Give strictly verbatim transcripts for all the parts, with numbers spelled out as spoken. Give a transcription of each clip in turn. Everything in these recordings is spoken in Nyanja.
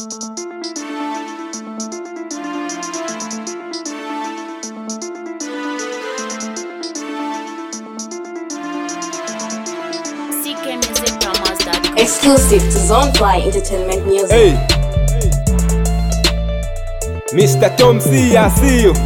Exclusive to Zonefly Entertainment Music. Hey, Mister Tom C, I see you.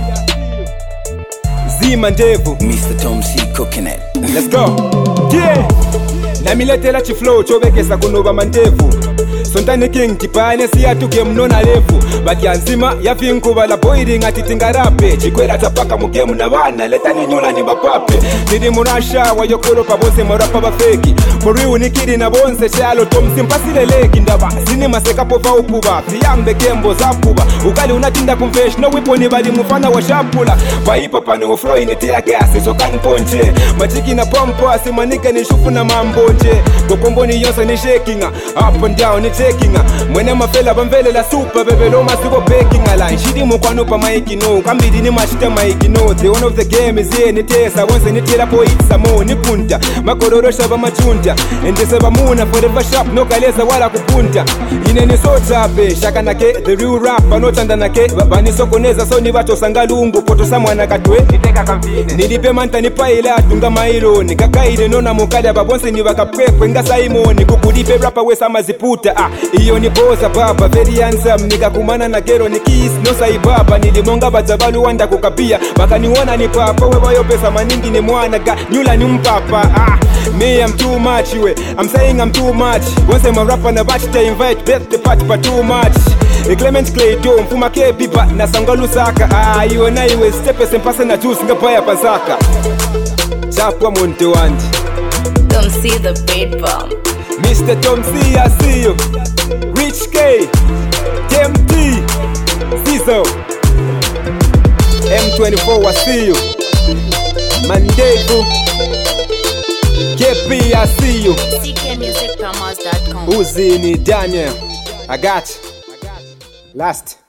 Zima Ndevu, Mister Tom C cooking it. let's go. Yeah. Namiletela chiflow chobekesa kunoba mandevu. Sontani king tipane siya tuke mnona lefu. Baki anzima ya finkuba la boiling atitinga rape. Chikwera tapaka mugemu na wana letani nyola ni bapape. Nidi murasha wa yokoro pa bose morapa ba feki. Muriu nikiri na bonse shalo Tom simpasile leki ndaba. Sini maseka pofa ukuba. Siyambe kembo zapuba. Ukali unatinda kumfesh no wiponi bali mufana wa shapula. Baipa pano uflo initia gasi so kan ponche. Machiki na pompo asimanike ni shufu na mambonje. Gokombo ni yonsa ni shakinga. Up and down ni takinga. Mwene mafela bambele la super bebe lo masigo baking ala. Shidi mukwano pa maiki no. Kambidi ni mashita maiki no. The one of the game is here ni tesa. Once ni tela po itsa mo ni kunta. Makororo shaba machunta. Endese ba muna forever sharp no kaleza wala kupunta. Ine ni sota be shaka nake the real rap banotanda nake. Bani sokoneza so ni bato sangalungu poto samwana katwe. Niteka kamfine. Nilipe manta ni paila tunga mailo. Nikakaide nona mukali babonse ni bakapekwe nga Simon. Kukulipe rapa we sama ziputa. Ah, iyo ni boza baba very handsome. Nikakumana na gero ni kiss no saibaba. Nilimonga bazabalu wanda kukapia. Bakaniona ni papa we bayo pesa maningi ni mwana ga. Nyula ni mpapa. Ah, me I'm too much we. I'm saying I'm too much. Once I'm a rapper na batch ta invite bet the party pa too much. E Clement Clayton mfuma ke biba na sangalu saka. Ah, iyo na iwe stepe sempase na juice nga paya pansaka. Chapwa monte wandi. Don't see the beat bomb. Mister Tom C, I see you. Rich K, M T, Zizo, M twenty-four, I see you. Mandevu, K P, I see you. C K music promos dot com. Uzi ni Daniel, I got you. Last.